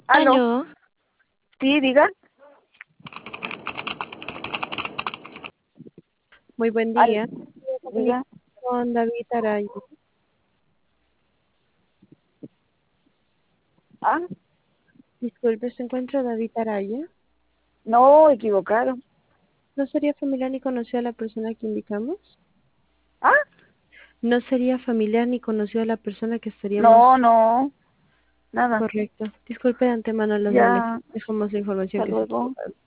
Aló, Aló, sí, diga. muy buen Al, día. Me comunico diga. con David Araya. Ah, Disculpe, ¿se encuentra David Araya? no, equivocado. ¿No sería familiar ni conocido a la persona que indicamos? Ah, ¿No sería familiar ni conocido a la persona que estaríamos no, nada. correcto? Disculpe de antemano las molestias. Ya, Dejamos la información hasta que se luego. equivocaron.